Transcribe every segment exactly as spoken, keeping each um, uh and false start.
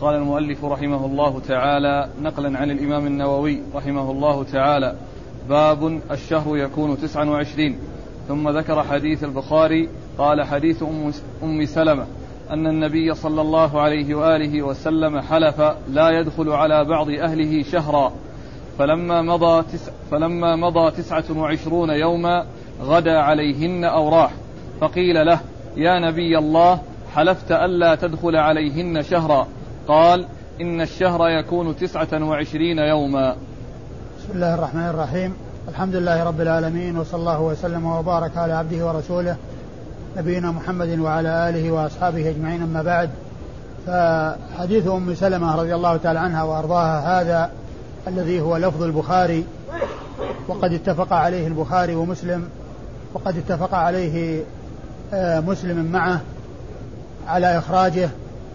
قال المؤلف رحمه الله تعالى نقلا عن الإمام النووي رحمه الله تعالى: باب الشهر يكون تسعا وعشرين. ثم ذكر حديث البخاري قال: حديث أم سلمة أن النبي صلى الله عليه وآله وسلم حلف لا يدخل على بعض أهله شهرا، فلما مضى, تسع فلما مضى تسعة وعشرون يوما غدا عليهن أو راح، فقيل له: يا نبي الله، حلفت ألا تدخل عليهن شهرا. قال: إن الشهر يكون تسعة وعشرين يوما. بسم الله الرحمن الرحيم. الحمد لله رب العالمين، وصلى الله وسلم وبارك على عبده ورسوله نبينا محمد وعلى آله وأصحابه أجمعين. أما بعد، فحديث أم سلمة رضي الله تعالى عنها وأرضاها هذا الذي هو لفظ البخاري، وقد اتفق عليه البخاري ومسلم، وقد اتفق عليه مسلم معه على إخراجه،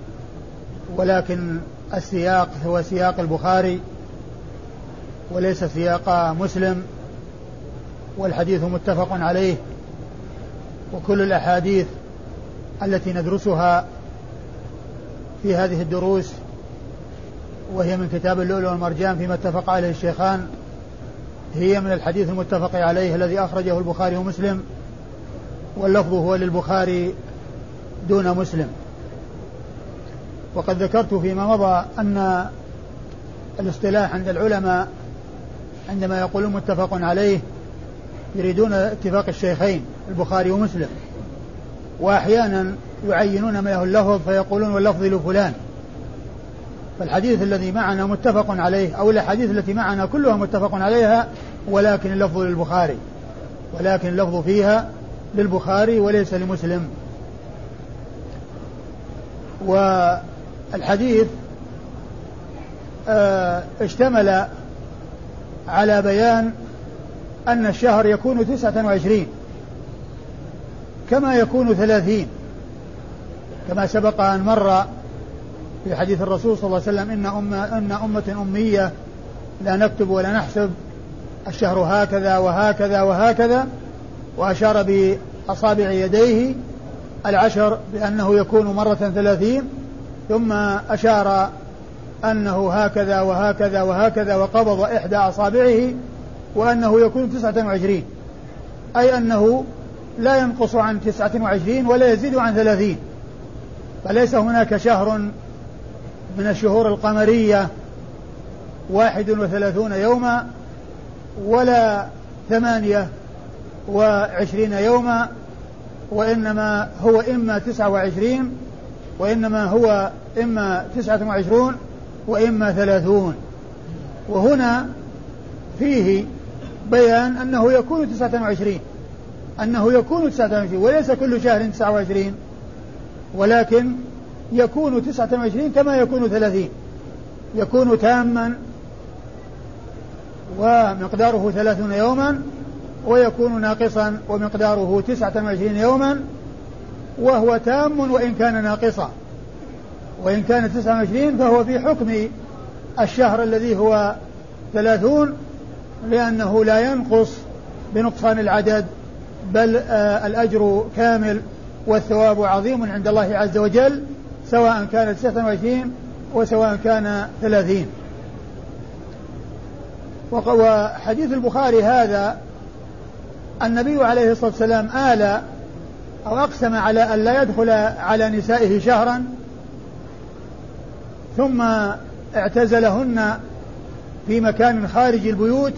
ولكن السياق هو سياق البخاري وليس سياق مسلم، والحديث متفق عليه. وكل الأحاديث التي ندرسها في هذه الدروس وهي من كتاب اللؤلؤ والمرجان فيما اتفق عليه الشيخان هي من الحديث المتفق عليه الذي أخرجه البخاري ومسلم، واللفظ هو للبخاري دون مسلم. وقد ذكرت فيما مضى أن الاصطلاح عند العلماء عندما يقولون متفق عليه يريدون اتفاق الشيخين البخاري ومسلم، وأحيانا يعينون ما له اللفظ فيقولون واللفظ لفلان. فالحديث الذي معنا متفق عليه، أو الحديث التي معنا كلها متفق عليها، ولكن اللفظ للبخاري، ولكن اللفظ فيها للبخاري وليس لمسلم. والحديث اشتمل على بيان أن الشهر يكون تسعة وعشرين كما يكون ثلاثين، كما سبق أن مر في حديث الرسول صلى الله عليه وسلم: إن أمة, إن أمة أمية لا نكتب ولا نحسب، الشهر هكذا وهكذا وهكذا، وأشار بأصابع يديه العشر بأنه يكون مرة ثلاثين، ثم أشار أنه هكذا وهكذا وهكذا وقبض إحدى أصابعه وأنه يكون تسعة وعشرين، أي أنه لا ينقص عن تسعة وعشرين ولا يزيد عن ثلاثين. فليس هناك شهر من الشهور القمرية واحد وثلاثون يوما ولا ثمانية وعشرين يوما، وإنما هو إما تسعة وعشرين وإنما هو إما تسعة وعشرون وإما ثلاثون. وهنا فيه بيان أنه يكون تسعة وعشرين، أنه يكون تسعة وعشرين، وليس كل شهر تسعة وعشرين، ولكن يكون تسعة وعشرين كما يكون ثلاثين، يكون تاما ومقداره ثلاثون يوما، ويكون ناقصا ومقداره تسعة وعشرين يوما، وهو تام وإن كان ناقصا. وإن كان تسعة وعشرين فهو في حكم الشهر الذي هو ثلاثون، لأنه لا ينقص بنقصان العدد، بل آه الأجر كامل والثواب عظيم عند الله عز وجل، سواء كان تسعة وعشرين وسواء كان ثلاثين. وحديث البخاري هذا النبي عليه الصلاة والسلام آل أو أقسم على أن لا يدخل على نسائه شهرا، ثم اعتزلهن في مكان خارج البيوت،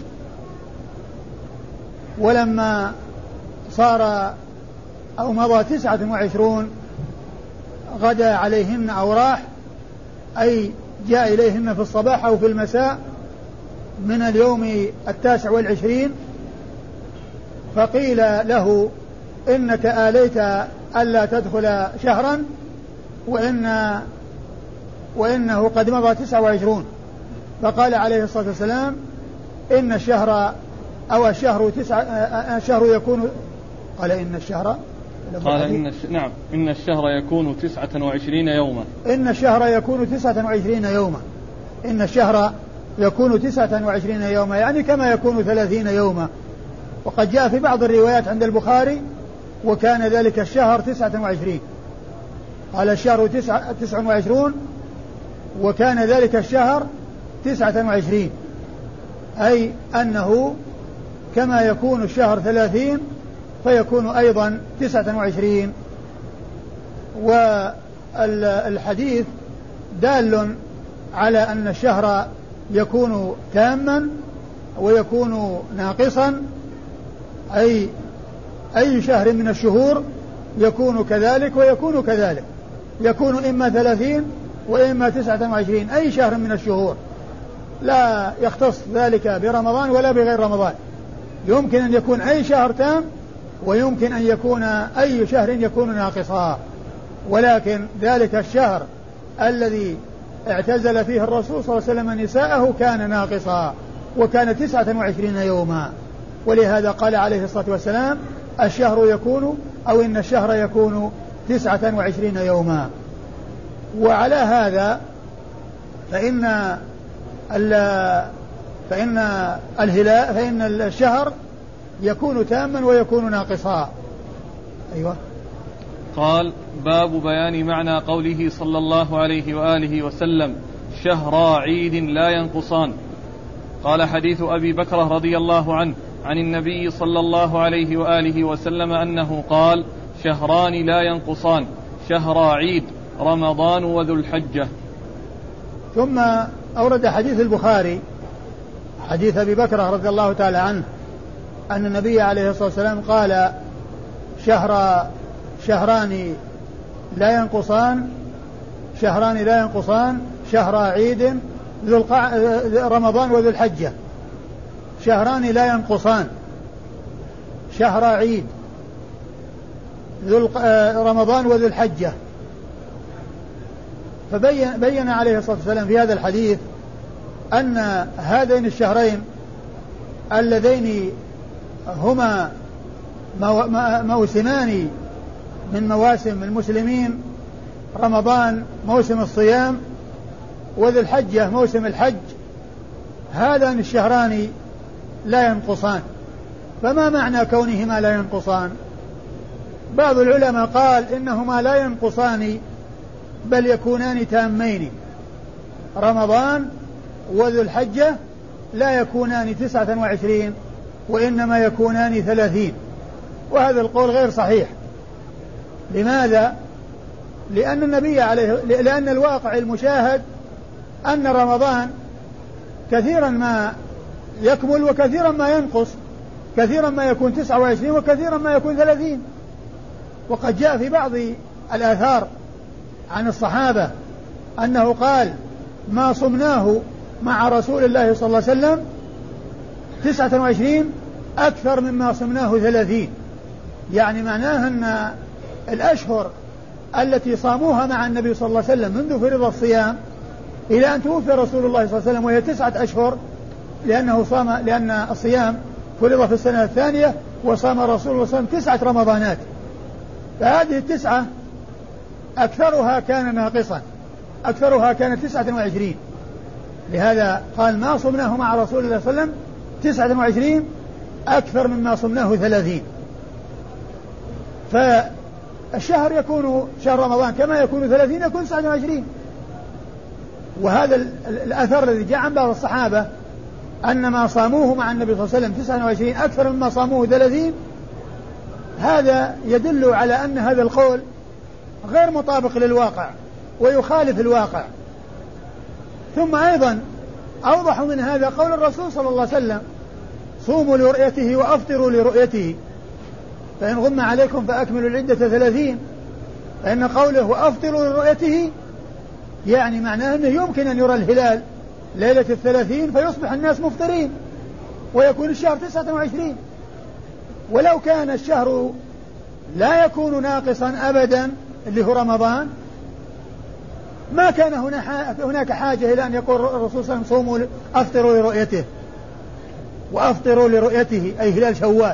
ولما صار أو مضى تسعة وعشرون غدا عليهن أو راح، أي جاء إليهن في الصباح أو في المساء من اليوم التاسع والعشرين، فقيل له: إنك آليت ألا تدخل شهرا، وإن وإنه قد مضى تسعة وعشرون. فقال عليه الصلاة والسلام: إن الشهر أو الشهر تسعة الشهر يكون قال إن الشهر قال إن الش... نعم إن الشهر يكون تسعة وعشرين يوما إن الشهر يكون تسعة وعشرين يوما إن الشهر يكون تسعة وعشرين يوما، يعني كما يكون ثلاثين يوما. وقد جاء في بعض الروايات عند البخاري: وكان ذلك الشهر تسعة وعشرين. قال الشهر تسعة وعشرون وكان ذلك الشهر تسعة وعشرين، أي أنه كما يكون الشهر ثلاثين فيكون أيضا تسعة وعشرين. والحديث دال على أن الشهر يكون تاما ويكون ناقصا، أي أي شهر من الشهور يكون كذلك ويكون كذلك، يكون إما ثلاثين وإما تسعة وعشرين، أي شهر من الشهور، لا يختص ذلك برمضان ولا بغير رمضان، يمكن أن يكون أي شهر تام ويمكن أن يكون أي شهر يكون ناقصا. ولكن ذلك الشهر الذي اعتزل فيه الرسول صلى الله عليه وسلم نساءه كان ناقصا وكان تسعة وعشرين يوما، ولهذا قال عليه الصلاة والسلام الشهر يكون أو إن الشهر يكون تسعة وعشرين يوما. وعلى هذا فإن فإن الهلال فإن الشهر يكون تاما ويكون ناقصا. أيوة. قال: باب بيان معنى قوله صلى الله عليه وآله وسلم: شهرا عيد لا ينقصان. قال: حديث أبي بكرة رضي الله عنه عن النبي صلى الله عليه وآله وسلم أنه قال: شهران لا ينقصان، شهرا عيد، رمضان وذو الحجة. ثم أورد حديث البخاري حديث أبي بكرة رضي الله تعالى عنه أن النبي عليه الصلاة والسلام قال: شهر شهران لا ينقصان شهران لا ينقصان شهر عيد ذو القع... رمضان وذو الحجة. شهران لا ينقصان، شهر عيد ذو الق... رمضان وذو الحجة. فبين بين عليه الصلاة والسلام في هذا الحديث أن هذين الشهرين اللذين هما موسمان من مواسم المسلمين، رمضان موسم الصيام وذو الحجة موسم الحج، هذان الشهران لا ينقصان. فما معنى كونهما لا ينقصان؟ بعض العلماء قال إنهما لا ينقصان بل يكونان تامين، رمضان وذو الحجة لا يكونان تسعة وعشرين وإنما يكونان ثلاثين، وهذا القول غير صحيح. لماذا؟ لأن النبي عليه لأن الواقع المشاهد أن رمضان كثيرا ما يكمل وكثيرا ما ينقص، كثيرا ما يكون تسعة وعشرين وكثيرا ما يكون ثلاثين. وقد جاء في بعض الآثار عن الصحابة أنه قال: ما صمناه مع رسول الله صلى الله عليه وسلم تسعة وعشرين أكثر مما صمناه ثلاثين. يعني معناه أن الأشهر التي صاموها مع النبي صلى الله عليه وسلم منذ فرض الصيام إلى أن توفي رسول الله صلى الله عليه وسلم وهي تسعة أشهر، لأنه صام لأن الصيام فرض في السنة الثانية وصام رسول الله صلى الله عليه وسلم تسعة رمضانات، فهذه التسعة أكثرها كان ناقصا، أكثرها كانت تسعة وعشرين. لهذا قال: ما صمناه مع رسول الله صلى الله عليه وسلم تسعة وعشرين أكثر مما صمناه ثلاثين. فالشهر يكون شهر رمضان كما يكون ثلاثين يكون تسعة وعشرين. وهذا الأثر الذي جاء عن بعض الصحابة أن ما صاموه مع النبي صلى الله عليه وسلم تسعة وعشرين أكثر مما صاموه ثلاثين، هذا يدل على أن هذا القول غير مطابق للواقع ويخالف الواقع. ثم أيضا أوضح من هذا قول الرسول صلى الله عليه وسلم: صوموا لرؤيته وأفطروا لرؤيته، فإن غم عليكم فأكملوا العدة ثلاثين. فإن قوله وأفطروا لرؤيته يعني معناه أنه يمكن أن يرى الهلال ليلة الثلاثين فيصبح الناس مفطرين ويكون الشهر تسعة وعشرين. ولو كان الشهر لا يكون ناقصا أبدا اللي هو رمضان ما كان هناك حاجة إلى أن يقول الرسول صلى الله عليه وسلم: صوموا أفطروا لرؤيته وأفطروا لرؤيته، أي هلال شوال،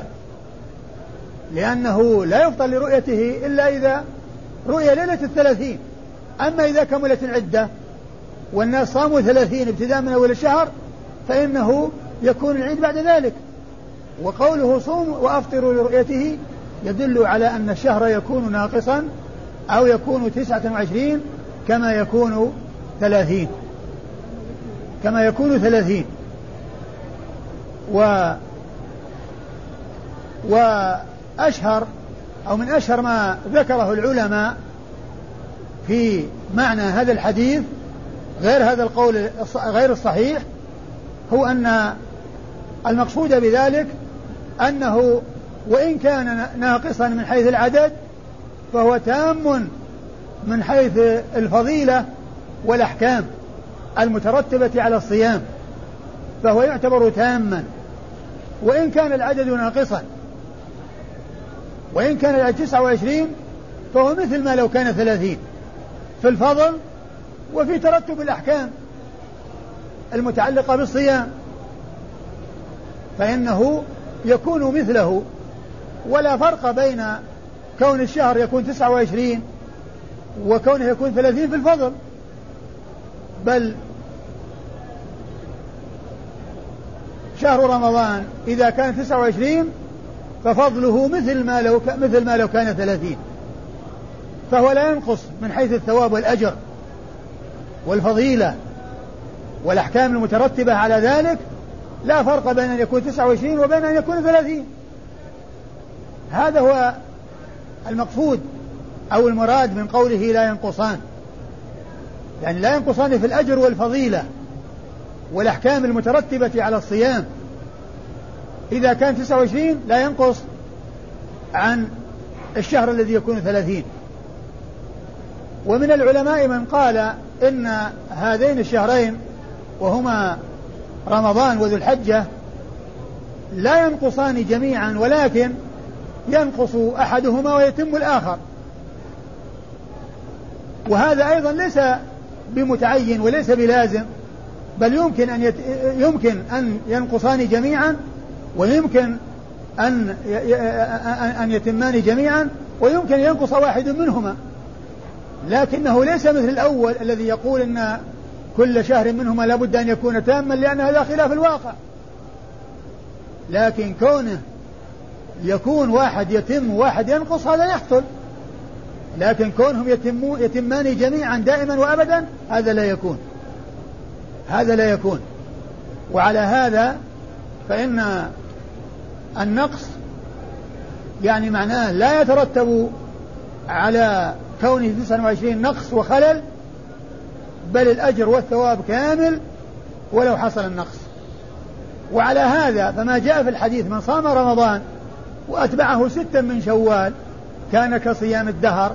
لأنه لا يفطر لرؤيته إلا إذا رؤية ليلة الثلاثين. أما إذا كملت العدة والناس صاموا ثلاثين ابتداء من أول الشهر فإنه يكون العيد بعد ذلك. وقوله صوم وأفطروا لرؤيته يدل على أن الشهر يكون ناقصا أو يكون تسعة وعشرين كما يكون ثلاثين. كما يكون ثلاثين. و وأشهر أو من أشهر ما ذكره العلماء في معنى هذا الحديث غير هذا القول غير الصحيح هو أن المقصود بذلك أنه وإن كان ناقصا من حيث العدد فهو تام من حيث الفضيلة والأحكام المترتبة على الصيام، فهو يعتبر تاما وإن كان العدد ناقصا. وإن كان العدد تسعة وعشرين فهو مثل ما لو كان ثلاثين في الفضل وفي ترتب الأحكام المتعلقة بالصيام، فإنه يكون مثله، ولا فرق بين كون الشهر يكون تسعة وعشرين وكونه يكون ثلاثين في الفضل، بل شهر رمضان إذا كان تسعة وعشرين ففضله مثل ما لو مثل ما لو كان ثلاثين، فهو لا ينقص من حيث الثواب والأجر والفضيلة والأحكام المترتبة على ذلك. لا فرق بين أن يكون تسعة وعشرين وبين أن يكون ثلاثين. هذا هو المقصود أو المراد من قوله لا ينقصان، يعني لا ينقصان في الأجر والفضيلة والأحكام المترتبة على الصيام. إذا كان تسعة وعشرين لا ينقص عن الشهر الذي يكون ثلاثين. ومن العلماء من قال إن هذين الشهرين وهما رمضان وذو الحجة لا ينقصان جميعا، ولكن ينقص أحدهما ويتم الآخر، وهذا أيضا ليس بمتعين وليس بلازم، بل يمكن أن يت... يمكن أن ينقصان جميعا، ويمكن أن ي... أن يتمان جميعا، ويمكن ينقص واحد منهما، لكنه ليس مثل الأول الذي يقول أن كل شهر منهما لابد أن يكون تاما، لأن هذا خلاف الواقع. لكن كونه يكون واحد يتم وواحد ينقص هذا يحصل، لكن كونهم يتمون يتمان جميعا دائما وأبدا هذا لا يكون هذا لا يكون وعلى هذا فإن النقص يعني معناه لا يترتب على كونه تسعة وعشرين نقص وخلل، بل الأجر والثواب كامل ولو حصل النقص. وعلى هذا فما جاء في الحديث من صام رمضان وأتبعه ستا من شوال كان كصيام الدهر،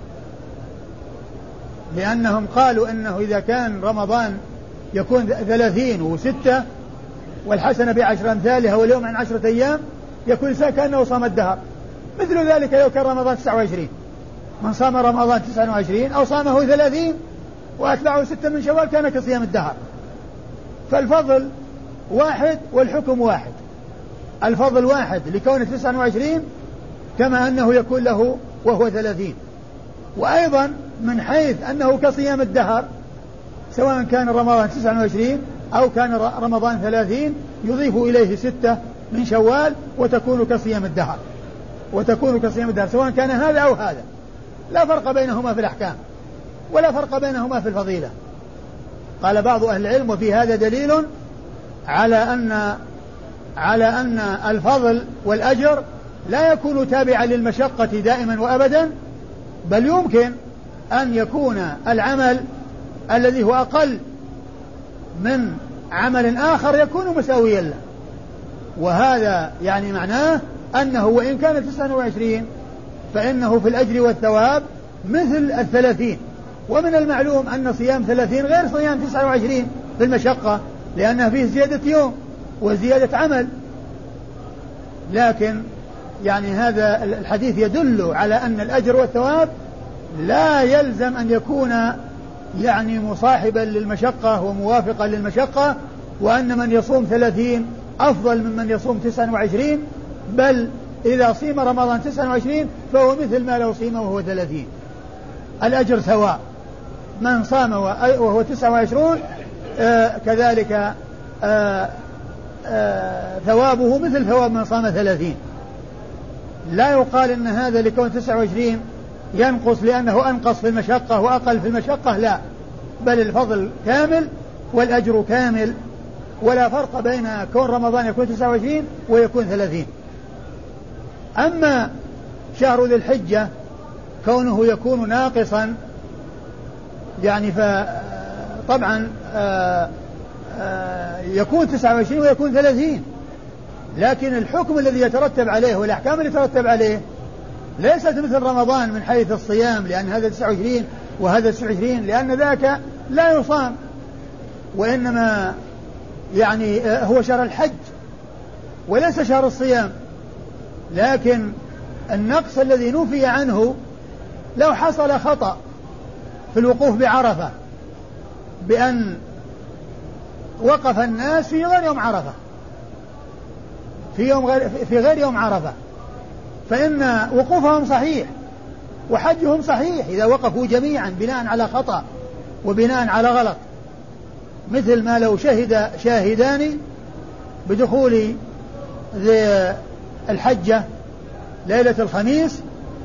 لأنهم قالوا أنه إذا كان رمضان يكون ثلاثين وستة والحسنة بعشر أمثالها واليوم عن عشرة أيام يكون الإنسان كأنه صام الدهر. مثل ذلك لو كان رمضان تسعة وعشرين، من صام رمضان تسعة وعشرين أو صامه ثلاثين وأتبعه ستة من شوال كان كصيام الدهر. فالفضل واحد والحكم واحد، الفضل واحد لكونه تسعة وعشرين كما أنه يكون له وهو ثلاثين. وأيضا من حيث أنه كصيام الدهر سواء كان رمضان تسعة وعشرين أو كان رمضان ثلاثين يضيف إليه ستة من شوال وتكون كصيام الدهر وتكون كصيام الدهر سواء كان هذا أو هذا، لا فرق بينهما في الأحكام ولا فرق بينهما في الفضيلة. قال بعض أهل العلم وفي هذا دليل على أن على أن الفضل والأجر لا يكون تابعا للمشقة دائما وأبدا، بل يمكن أن يكون العمل الذي هو أقل من عمل آخر يكون مساويا له. وهذا يعني معناه أنه وإن كان تسعة وعشرين فإنه في الأجر والثواب مثل الثلاثين. ومن المعلوم أن صيام ثلاثين غير صيام تسعة وعشرين في المشقة، لأنها فيه زيادة يوم وزيادة عمل. لكن يعني هذا الحديث يدل على أن الأجر والثواب لا يلزم أن يكون يعني مصاحبا للمشقة وموافقا للمشقة، وأن من يصوم ثلاثين أفضل ممن يصوم تسعة وعشرين، بل إذا صيم رمضان تسعة وعشرين فهو مثل ما لو صيم وهو ثلاثين، الأجر سواء. من صام وهو تسعة وعشرون آه كذلك آه آه ثوابه مثل ثواب من صام ثلاثين. لا يقال أن هذا لكون تسعة وعشرين ينقص لأنه أنقص في المشقة وأقل في المشقة، لا، بل الفضل كامل والأجر كامل، ولا فرق بين كون رمضان يكون تسعة وعشرين ويكون ثلاثين. أما شهر ذي الحجة كونه يكون ناقصا يعني فطبعا يكون تسعة وعشرين ويكون ثلاثين، لكن الحكم الذي يترتب عليه والأحكام اللي يترتب عليه ليست مثل رمضان من حيث الصيام، لأن هذا تسعة وعشرين وهذا تسعة وعشرين، لأن ذاك لا يصام، وإنما يعني هو شهر الحج وليس شهر الصيام. لكن النقص الذي نفي عنه لو حصل خطأ في الوقوف بعرفة بأن وقف الناس في غير يوم عرفة في يوم غير في غير يوم عرفة، فإن وقوفهم صحيح وحجهم صحيح إذا وقفوا جميعا بناء على خطأ وبناء على غلط، مثل ما لو شهد شاهدان بدخول ذي الحجة ليلة الخميس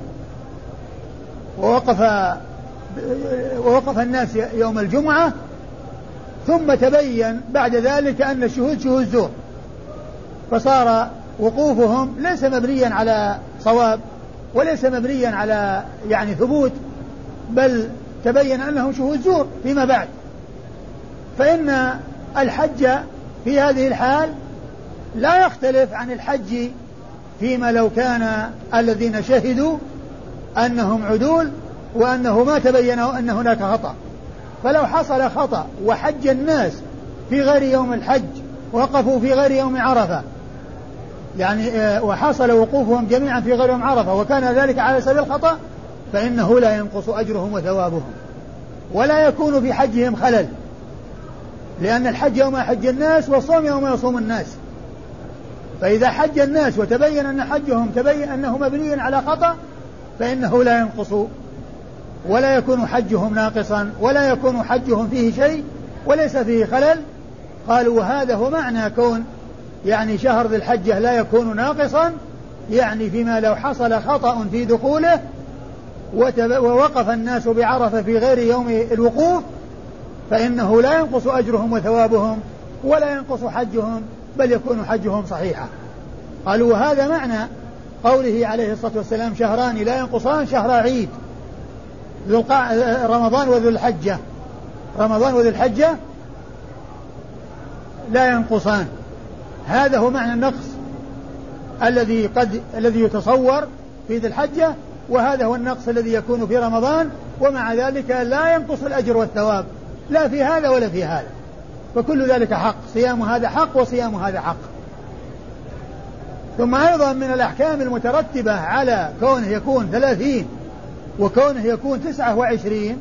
ووقف ووقف الناس يوم الجمعة، ثم تبين بعد ذلك أن الشهود شهود زور، فصار وقوفهم ليس مبنيا على صواب وليس مبنيا على يعني ثبوت، بل تبين أنهم شهود زور فيما بعد. فإن الحج في هذه الحال لا يختلف عن الحج فيما لو كان الذين شهدوا أنهم عدول وأنه ما تبين أن هناك خطأ. فلو حصل خطأ وحج الناس في غير يوم الحج وقفوا في غير يوم عرفة يعني وحصل وقوفهم جميعا في غير يوم عرفة وكان ذلك على سبيل الخطأ، فإنه لا ينقص أجرهم وثوابهم ولا يكون في حجهم خلل، لأن الحج يوم حج الناس والصوم يوم يصوم الناس. فإذا حج الناس وتبين أن حجهم تبين أنه مبني على خطأ فإنه لا ينقص ولا يكون حجهم ناقصا ولا يكون حجهم فيه شيء وليس فيه خلل. قالوا وهذا هو معنى كون يعني شهر ذي الحجة لا يكون ناقصا، يعني فيما لو حصل خطأ في دخوله ووقف الناس بعرفة في غير يوم الوقوف فإنه لا ينقص أجرهم وثوابهم ولا ينقص حجهم، بل يكون حجهم صحيحا. قالوا وهذا معنى قوله عليه الصلاة والسلام شهران لا ينقصان، شهر عيد رمضان وذو الحجة، رمضان وذو الحجة لا ينقصان. هذا هو معنى النقص الذي قد الذي يتصور في ذي الحجة، وهذا هو النقص الذي يكون في رمضان، ومع ذلك لا ينقص الأجر والثواب لا في هذا ولا في هذا، فكل ذلك حق، صيام هذا حق وصيام هذا حق. ثم أيضا من الأحكام المترتبة على كونه يكون ثلاثين وكونه يكون تسعة وعشرين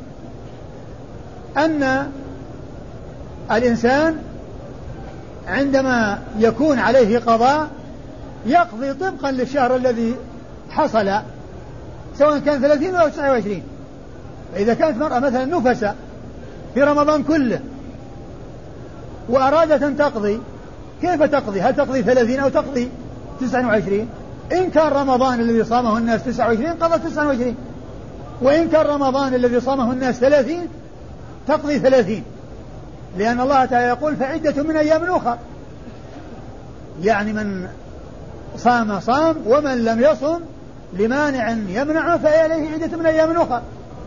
أن الإنسان عندما يكون عليه قضاء يقضي طبقا للشهر الذي حصل سواء كان ثلاثين أو تسعة وعشرين. فإذا كانت مرأة مثلا نفس في رمضان كله وأرادت أن تقضي، كيف تقضي؟ هل تقضي ثلاثين أو تقضي تسعة وعشرين؟ إن كان رمضان الذي صامه الناس تسعة وعشرين قضى تسعة وعشرين، وإن كان رمضان الذي صامه الناس ثلاثين تقضي ثلاثين، لأن الله تعالى يقول فعدة من أيام أخرى، يعني من صام صام ومن لم يصم لمانع يمنعه فعليه عدة من أيام أخرى.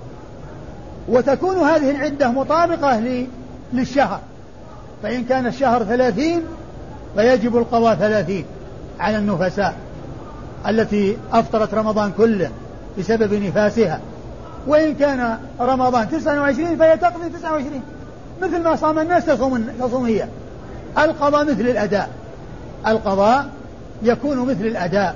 وتكون هذه العدة مطابقة للشهر، فإن كان الشهر ثلاثين فيجب القضاء ثلاثين على النفساء التي أفطرت رمضان كله بسبب نفاسها، وإن كان رمضان تسعة وعشرين فهي تقضي تسعة وعشرين مثل ما صام الناس تصوم, تصوم هي. القضاء مثل الأداء، القضاء يكون مثل الأداء.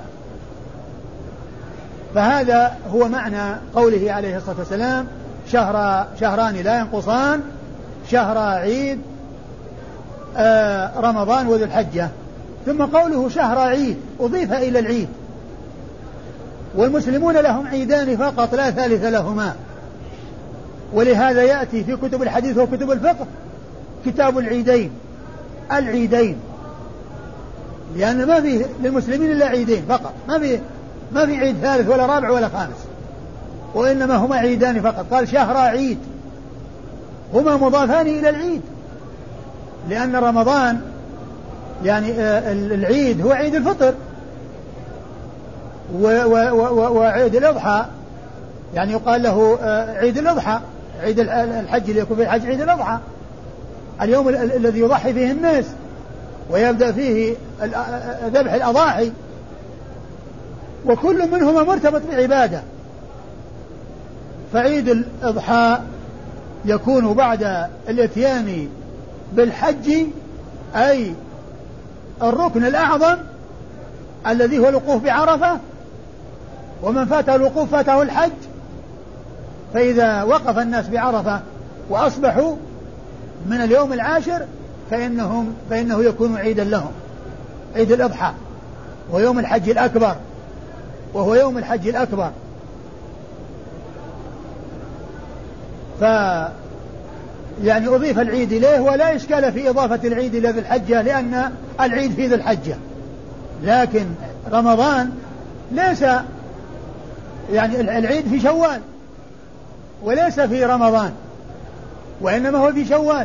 فهذا هو معنى قوله عليه الصلاة والسلام شهر شهران لا ينقصان، شهر عيد آه رمضان وذو الحجة. ثم قوله شهر عيد أضيف إلى العيد، والمسلمون لهم عيدان فقط لا ثالث لهما، ولهذا يأتي في كتب الحديث وكتب الفقه كتاب العيدين العيدين، لأن ما في للمسلمين إلا عيدين فقط، ما في ما في عيد ثالث ولا رابع ولا خامس، وإنما هما عيدان فقط. قال شهر عيد، هما مضافان إلى العيد، لأن رمضان يعني العيد هو عيد الفطر، وعيد الأضحى يعني يقال له عيد الأضحى، عيد الحج اللي يكون في الحج عيد الأضحى، اليوم الذي يضحي فيه الناس ويبدأ فيه ذبح الأضاحي، وكل منهما مرتبط بعبادة. فعيد الأضحى يكون بعد الاتيان بالحج، أي الركن الأعظم الذي هو الوقوف بعرفة، ومن فاته الوقوف فاته الحج. فإذا وقف الناس بعرفة وأصبحوا من اليوم العاشر فإنهم فإنه يكون عيدا لهم، عيد الأضحى ويوم الحج الأكبر، وهو يوم الحج الأكبر. ف يعني أضيف العيد إليه، ولا إشكال في إضافة العيد إلى ذي الحجة، لأن العيد في ذي الحجة، لكن رمضان ليس، يعني العيد في شوال وليس في رمضان، وإنما هو في شوال،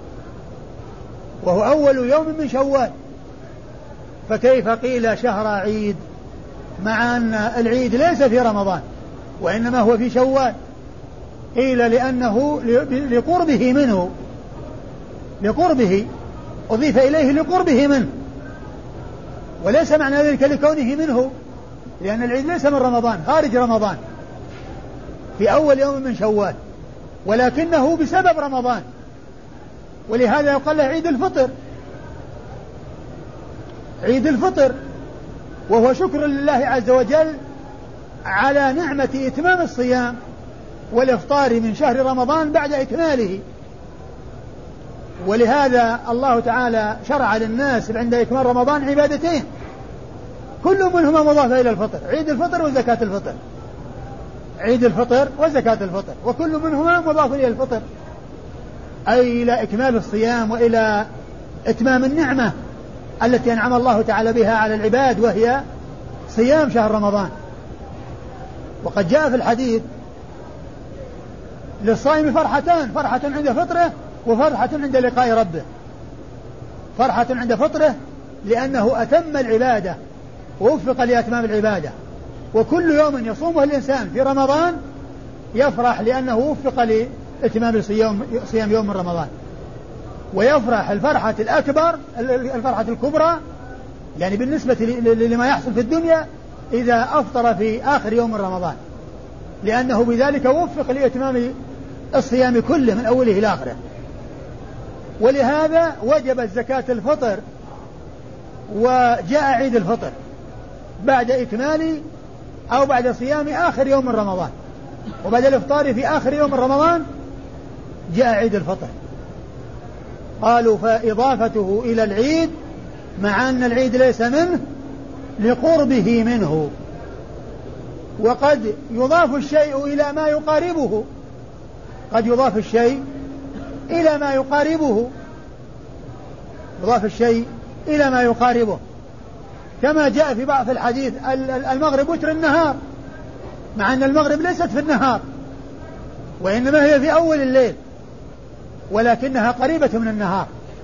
وهو أول يوم من شوال. فكيف قيل شهر عيد مع أن العيد ليس في رمضان وإنما هو في شوال؟ قيل لأنه لقربه منه، لقربه أضيف إليه لقربه منه، وليس معنى ذلك لكونه منه، لأن العيد ليس من رمضان، خارج رمضان في أول يوم من شوال، ولكنه بسبب رمضان، ولهذا يقال له عيد الفطر، عيد الفطر، وهو شكر لله عز وجل على نعمة إتمام الصيام والإفطار من شهر رمضان بعد إكماله. ولهذا الله تعالى شرع للناس عند إكمال رمضان عبادتين كل منهما مضافة إلى الفطر، عيد الفطر وزكاة الفطر، عيد الفطر وزكاة الفطر، وكل منهما مضاف إلى الفطر، أي إلى إكمال الصيام وإلى إتمام النعمة التي أنعم الله تعالى بها على العباد، وهي صيام شهر رمضان. وقد جاء في الحديث للصائم فرحتان، فرحة عند فطره وفرحة عند لقاء ربه. فرحة عند فطره لأنه أتم العبادة ووفق لأتمام العبادة، وكل يوم يصومه الإنسان في رمضان يفرح لأنه وفق لإتمام صيام يوم من رمضان، ويفرح الفرحة الأكبر، الفرحة الكبرى يعني بالنسبة لما يحصل في الدنيا إذا أفطر في آخر يوم من رمضان، لأنه بذلك وفق لإتمام الصيام كله من أوله إلى آخره. ولهذا وجبت زكاة الفطر وجاء عيد الفطر بعد إكمال أو بعد صيام آخر يوم من رمضان، وبعد الإفطار في آخر يوم من رمضان جاء عيد الفطر. قالوا فإضافته إلى العيد مع أن العيد ليس منه لقربه منه، وقد يضاف الشيء إلى ما يقاربه، قد يضاف الشيء إلى ما يقاربه، يضاف الشيء إلى ما يقاربه، كما جاء في بعض الحديث المغرب وتر النهار، مع أن المغرب ليست في النهار وإنما هي في أول الليل، ولكنها قريبة من النهار،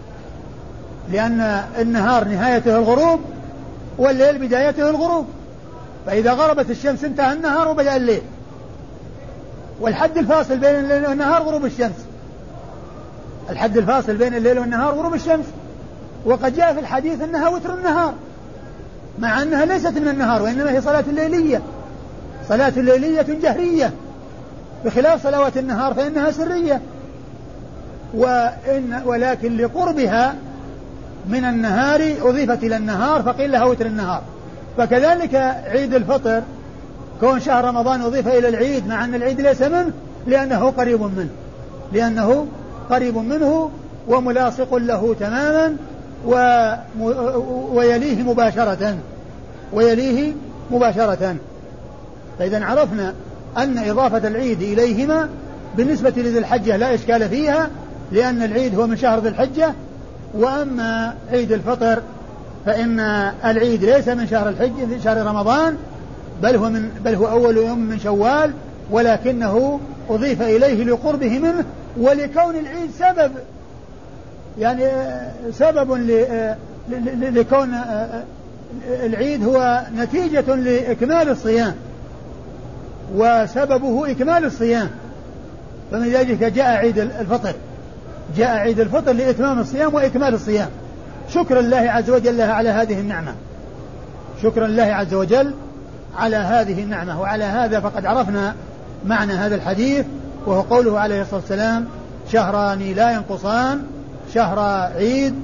لأن النهار نهايته الغروب والليل بدايته الغروب، فإذا غربت الشمس انتهى النهار وبدأ الليل، والحد الفاصل بين الليل والنهار غروب الشمس، الحد الفاصل بين الليل والنهار غروب الشمس. وقد جاء في الحديث أنها وتر النهار، مع أنها ليست من النهار وإنما هي صلاة الليلية، صلاة الليلية جهرية بخلاف صلوات النهار فإنها سرية، وإن ولكن لقربها من النهار أضيفت إلى النهار فقيل لها وتر النهار. فكذلك عيد الفطر كون شهر رمضان أضيف إلى العيد مع أن العيد ليس منه لأنه قريب منه، لأنه قريب منه وملاصق له تماما ويليه مباشرة، ويليه مباشرة. فإذا عرفنا أن إضافة العيد إليهما بالنسبة لذي الحجة لا إشكال فيها، لأن العيد هو من شهر ذي الحجة، وأما عيد الفطر فإن العيد ليس من شهر الحج في شهر رمضان، بل هو من بل هو أول يوم من شوال، ولكنه أضيف إليه لقربه منه ولكون العيد سبب يعني سبب لكون العيد هو نتيجة لإكمال الصيام وسببه إكمال الصيام، فمن ذلك جاء عيد الفطر، جاء عيد الفطر لإتمام الصيام وإكمال الصيام، شكرا لله عز وجل على هذه النعمة، شكرا لله عز وجل على هذه النعمة. وعلى هذا فقد عرفنا معنى هذا الحديث، وهو قوله عليه الصلاة والسلام: شهران لا ينقصان، شهر عيد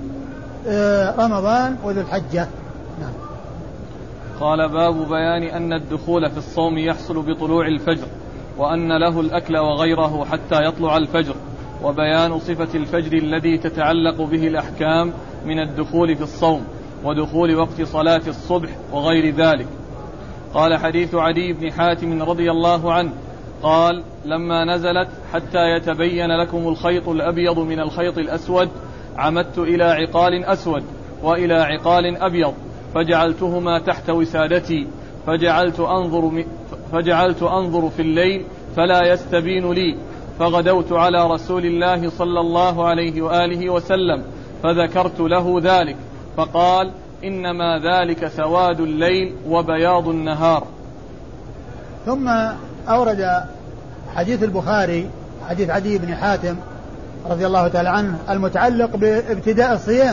رمضان وذو الحجة. نعم. قال: باب بيان أن الدخول في الصوم يحصل بطلوع الفجر، وأن له الأكل وغيره حتى يطلع الفجر، وبيان صفة الفجر الذي تتعلق به الأحكام من الدخول في الصوم ودخول وقت صلاة الصبح وغير ذلك. قال: حديث عدي بن حاتم رضي الله عنه قال: لما نزلت حتى يتبين لكم الخيط الأبيض من الخيط الأسود عمدت إلى عقال أسود وإلى عقال أبيض فجعلتهما تحت وسادتي، فجعلت أنظر, فجعلت أنظر في الليل فلا يستبين لي، فغدوت على رسول الله صلى الله عليه وآله وسلم فذكرت له ذلك، فقال: إنما ذلك سواد الليل وبياض النهار. ثم أورد حديث البخاري حديث عدي بن حاتم رضي الله تعالى عنه المتعلق بابتداء الصيام،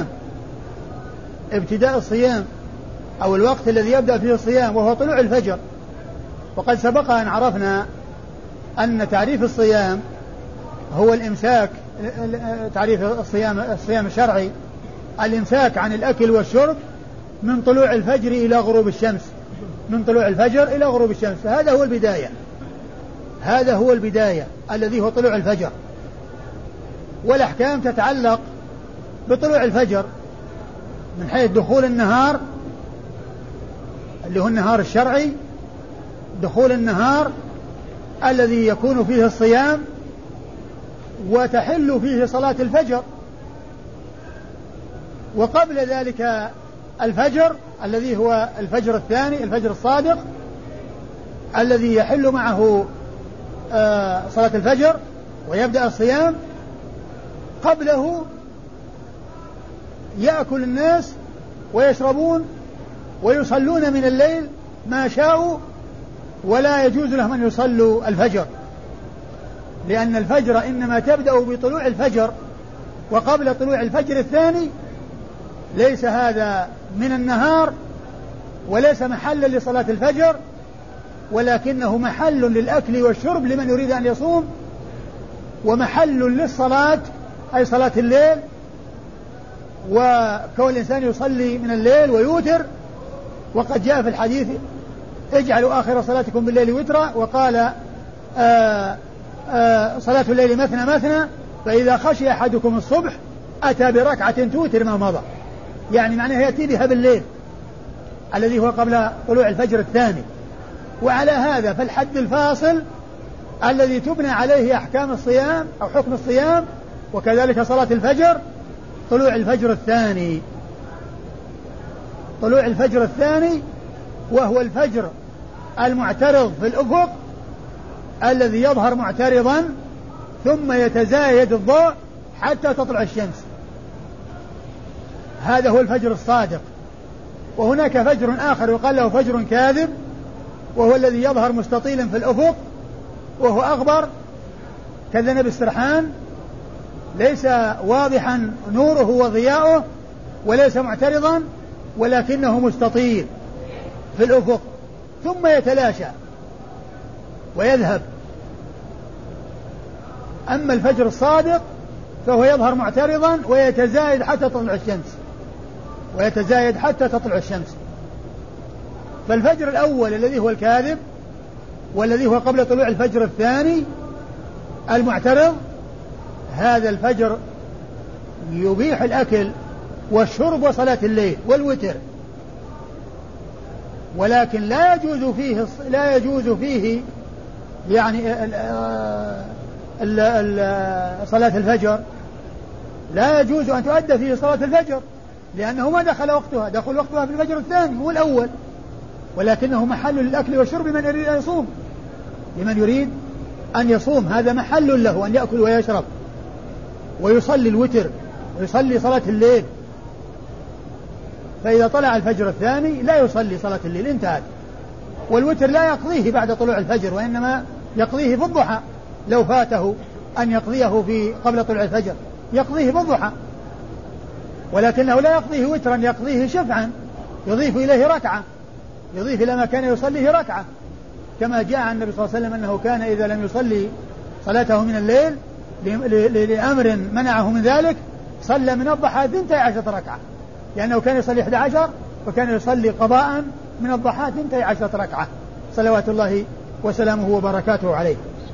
ابتداء الصيام أو الوقت الذي يبدأ فيه الصيام وهو طلوع الفجر. وقد سبق أن عرفنا أن تعريف الصيام هو الإمساك، تعريف الصيام الصيام الشرعي الإمساك عن الأكل والشرب من طلوع الفجر إلى غروب الشمس، من طلوع الفجر إلى غروب الشمس، فهذا هو البداية، هذا هو البداية الذي هو طلوع الفجر. والأحكام تتعلق بطلوع الفجر من حيث دخول النهار اللي هو النهار الشرعي، دخول النهار الذي يكون فيه الصيام وتحل فيه صلاة الفجر، وقبل ذلك الفجر الذي هو الفجر الثاني، الفجر الصادق الذي يحل معه صلاة الفجر ويبدأ الصيام. قبله يأكل الناس ويشربون ويصلون من الليل ما شاءوا، ولا يجوز لهم أن يصلوا الفجر، لأن الفجر إنما تبدأ بطلوع الفجر، وقبل طلوع الفجر الثاني ليس هذا من النهار وليس محلا لصلاة الفجر، ولكنه محل للأكل والشرب لمن يريد أن يصوم، ومحل للصلاة أي صلاة الليل، وكون الإنسان يصلي من الليل ويوتر. وقد جاء في الحديث: اجعلوا آخر صلاتكم بالليل وترا، وقال آآ آآ صلاة الليل مثنى مثنى، فإذا خشي أحدكم الصبح أتى بركعة توتر ما مضى، يعني معناه يأتي بها بالليل الذي هو قبل طلوع الفجر الثاني. وعلى هذا فالحد الفاصل الذي تبنى عليه أحكام الصيام أو حكم الصيام وكذلك صلاة الفجر طلوع الفجر الثاني، طلوع الفجر الثاني وهو الفجر المعترض في الأفق الذي يظهر معترضا ثم يتزايد الضوء حتى تطلع الشمس، هذا هو الفجر الصادق. وهناك فجر آخر يقال له فجر كاذب، وهو الذي يظهر مستطيلا في الأفق وهو أغبر كذنب السرحان، ليس واضحا نوره وضياؤه وليس معترضا، ولكنه مستطيل في الأفق ثم يتلاشى ويذهب. أما الفجر الصادق فهو يظهر معترضا ويتزايد حتى تطلع الشمس، ويتزايد حتى تطلع الشمس. فالفجر الأول الذي هو الكاذب والذي هو قبل طلوع الفجر الثاني المعترض، هذا الفجر يبيح الأكل والشرب وصلاة الليل والوتر، ولكن لا يجوز فيه لا يجوز فيه يعني ال ال ال صلاة الفجر لا يجوز أن تؤدى فيه صلاة الفجر، لأنه ما دخل وقتها، دخل وقتها في الفجر الثاني هو الأول، ولكنه محل للأكل والشرب لمن يريد أن يصوم، لمن يريد أن يصوم هذا محل له أن يأكل ويشرب ويصلي الوتر ويصلي صلاة الليل، فإذا طلع الفجر الثاني لا يصلي صلاة الليل، انتهت. والوتر لا يقضيه بعد طلوع الفجر، وإنما يقضيه في الضحى، لو فاته أن يقضيه في قبل طلوع الفجر يقضيه في الضحى، ولكنه لا يقضيه وترا، يقضيه شفعا، يضيف إليه ركعة، يضيف إلى ما كان يصليه ركعة، كما جاء عن النبي صلى الله عليه وسلم أنه كان إذا لم يصلي صلاته من الليل لأمر منعه من ذلك صلى من الضحى ثنتي عشرة ركعة، لأنه كان يصلي إحدى عشر وكان يصلي قضاء من الضحى ثنتي عشرة ركعة صلوات الله وسلامه وبركاته عليه.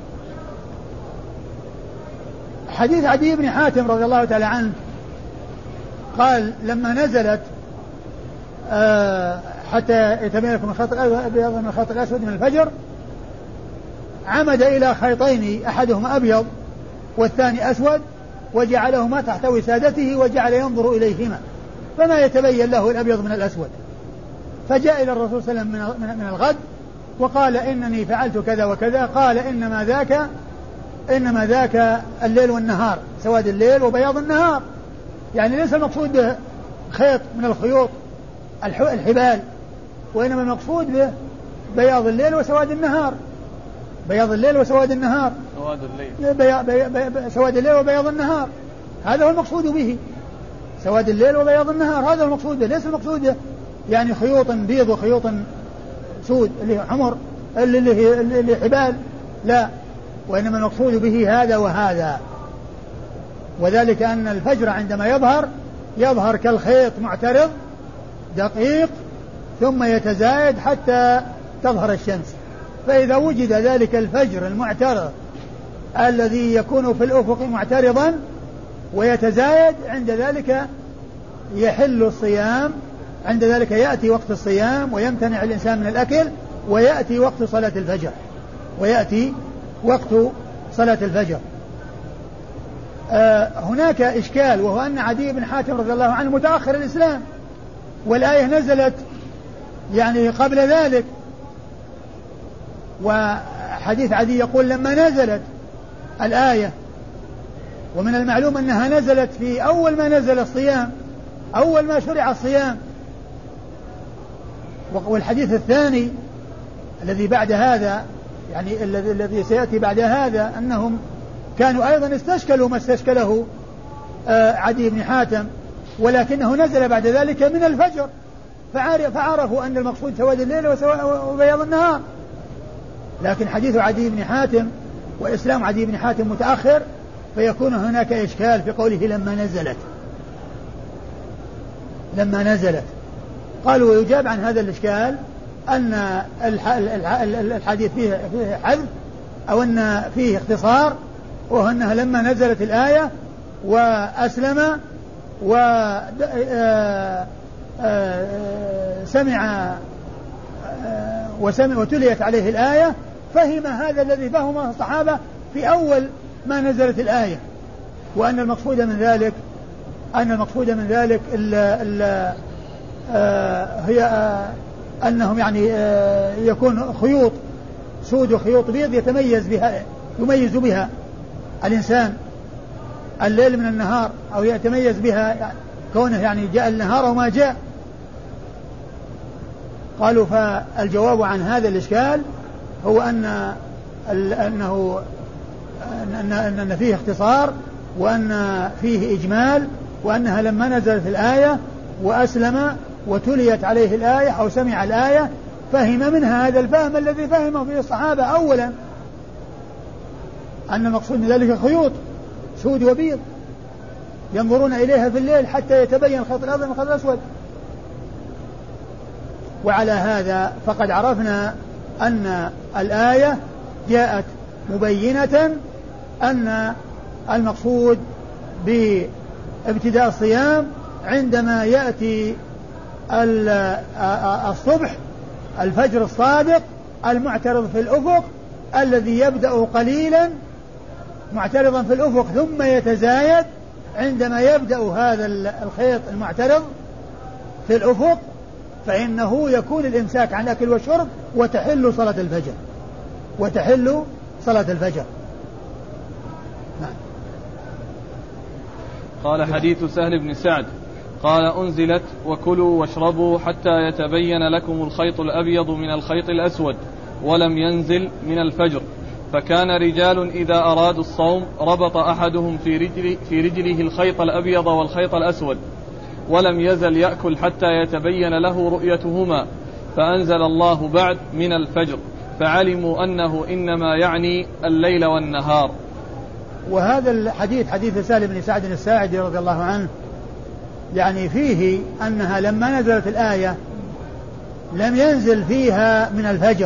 حديث عدي بن حاتم رضي الله تعالى عنه قال لما نزلت آه حتى يتبين لكم الخط الأبيض من الخط الأسود من الفجر، عمد إلى خيطين أحدهما أبيض والثاني أسود، وجعلهما تحت وسادته وجعل ينظر إليهما فما يتبين له الأبيض من الأسود، فجاء إلى الرسول صلى الله عليه وسلم من الغد وقال إنني فعلت كذا وكذا، قال إنما ذاك إنما ذاك الليل والنهار، سواد الليل وبياض النهار، يعني ليس المقصود به خيط من الخيوط الحبال، وإنما المقصود به بياض الليل وسواد النهار، بياض الليل وسواد النهار، سواد الليل بي... بي... بي... سواد الليل وبياض النهار، هذا هو المقصود به، سواد الليل وبياض النهار، هذا هو المقصود به، ليس المقصود به يعني خيوط بيض وخيوط سود اللي حمر اللي, اللي... اللي حبال، لا، وإنما المقصود به هذا وهذا. وذلك أن الفجر عندما يظهر يظهر كالخيط معترض دقيق ثم يتزايد حتى تظهر الشمس، فإذا وجد ذلك الفجر المعترض الذي يكون في الأفق معترضا ويتزايد، عند ذلك يحل الصيام، عند ذلك يأتي وقت الصيام ويمتنع الإنسان من الأكل، ويأتي وقت صلاة الفجر ويأتي وقت صلاة الفجر. آه هناك إشكال، وهو أن عدي بن حاتم رضي الله عنه متأخر الإسلام، والآية نزلت يعني قبل ذلك، وحديث عدي يقول لما نزلت الآية، ومن المعلوم أنها نزلت في أول ما نزل الصيام، أول ما شرع الصيام. والحديث الثاني الذي بعد هذا يعني الذي الذي سيأتي بعد هذا أنهم كانوا أيضا استشكلوا ما استشكله عدي بن حاتم، ولكنه نزل بعد ذلك من الفجر، فعرفوا أن المقصود سواد الليل وبياض النهار. لكن حديث عدي بن حاتم وإسلام عدي بن حاتم متأخر، فيكون هناك إشكال في قوله لما نزلت لما نزلت قالوا ويجاب عن هذا الإشكال أن الحديث فيه حذف أو أن فيه اختصار، وهو أنها لما نزلت الآية وأسلم وسمع وسمع وتليت عليه الآية فهم هذا الذي فهمه الصحابة في أول ما نزلت الآية، وأن المقصود من ذلك أن المقصود من ذلك ال ال هي أنهم يعني يكون خيوط سود وخيوط بيض يتميز بها يميز بها الإنسان الليل من النهار، أو يتميز بها كونه يعني جاء النهار وما جاء. قالوا فالجواب عن هذا الإشكال هو أن أنه أن أن فيه اختصار، وأن فيه إجمال، وأنها لما نزلت الآية وأسلم وتليت عليه الآية أو سمع الآية فهم منها هذا الفهم الذي فهمه فيه الصحابة أولا، أن المقصود من ذلك خيوط سود وبيض ينظرون إليها في الليل حتى يتبين الخط الأبيض من الخط الأسود. وعلى هذا فقد عرفنا أن الآية جاءت مبينة أن المقصود بابتداء الصيام عندما يأتي الصبح الفجر الصادق المعترض في الأفق، الذي يبدأ قليلا معترضا في الأفق ثم يتزايد عندما يبدأ هذا الخيط المعترض في الأفق، فإنه يكون الإمساك عن الأكل والشرب وتحل صلاة الفجر وتحل صلاة الفجر. قال حديث سهل بن سعد قال أنزلت وكلوا واشربوا حتى يتبين لكم الخيط الأبيض من الخيط الأسود ولم ينزل من الفجر، فكان رجال إذا أرادوا الصوم ربط أحدهم في, رجل في رجله الخيط الأبيض والخيط الأسود ولم يزل يأكل حتى يتبين له رؤيتهما، فأنزل الله بعد من الفجر، فعلموا أنه إنما يعني الليل والنهار. وهذا الحديث حديث سهل بن سعد الساعدي رضي الله عنه يعني فيه أنها لما نزلت الآية لم ينزل فيها من الفجر،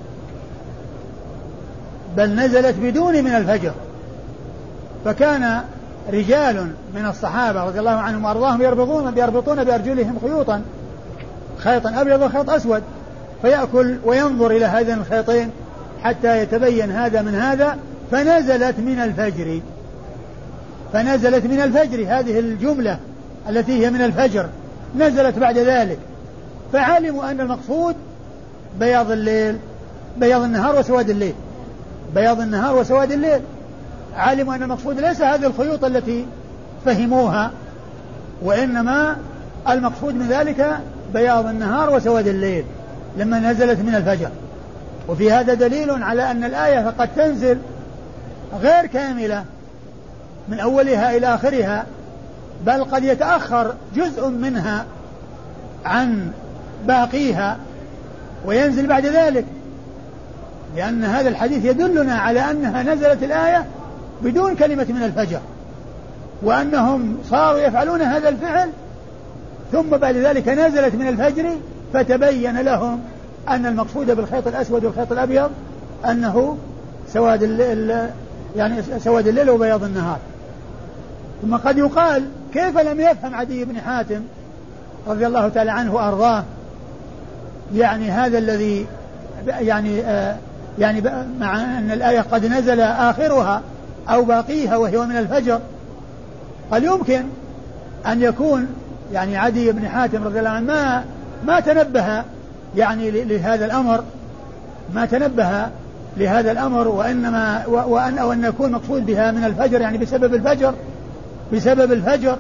بل نزلت بدون من الفجر، فكان رجال من الصحابة رضي الله عنهم وأرضاهم يربطون, يربطون بأرجلهم خيوطا، خيطا أبيض وخيط أسود، فيأكل وينظر إلى هذين الخيطين حتى يتبين هذا من هذا، فنزلت من الفجر فنزلت من الفجر هذه الجملة التي هي من الفجر نزلت بعد ذلك، فعلموا أن المقصود بياض الليل بياض النهار وسواد الليل بياض النهار وسواد الليل علموا أن المقصود ليس هذه الخيوط التي فهموها، وإنما المقصود من ذلك بياض النهار وسواد الليل لما نزلت من الفجر. وفي هذا دليل على أن الآية قد تنزل غير كاملة من أولها إلى آخرها، بل قد يتأخر جزء منها عن باقيها وينزل بعد ذلك، لأن هذا الحديث يدلنا على أنها نزلت الآية بدون كلمة من الفجر، وأنهم صاروا يفعلون هذا الفعل ثم بعد ذلك نزلت من الفجر فتبين لهم أن المقصود بالخيط الأسود والخيط الأبيض أنه سواد الليل، يعني سواد الليل وبياض النهار. ثم قد يقال كيف لم يفهم عدي بن حاتم رضي الله تعالى عنه وأرضاه يعني هذا الذي يعني آه يعني مع أن الآية قد نزل آخرها أو باقيها وهي من الفجر، قال يمكن أن يكون يعني عدي بن حاتم رضي الله عنه ما ما تنبه يعني لهذا الأمر ما تنبه لهذا الأمر وإنما وأن أو أن يكون مقصود بها من الفجر يعني بسبب الفجر بسبب الفجر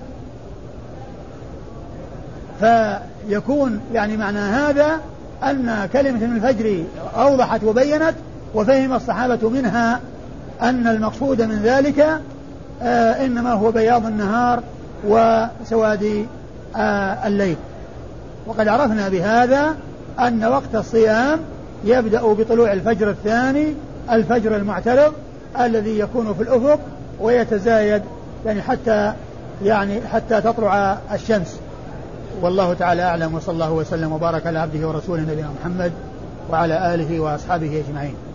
فيكون يعني معنى هذا أن كلمة من الفجر أوضحت وبينت، وفهم الصحابة منها أن المقصود من ذلك آه إنما هو بياض النهار وسواد آه الليل. وقد عرفنا بهذا أن وقت الصيام يبدأ بطلوع الفجر الثاني الفجر المعترض الذي يكون في الأفق ويتزايد يعني حتى يعني حتى تطلع الشمس. والله تعالى أعلم، وصلى الله وسلم وبارك على عبده ورسوله نبينا محمد وعلى آله وأصحابه أجمعين.